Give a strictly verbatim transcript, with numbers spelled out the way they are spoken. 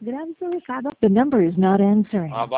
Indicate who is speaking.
Speaker 1: Grabe, so Ricardo. The number is not answering.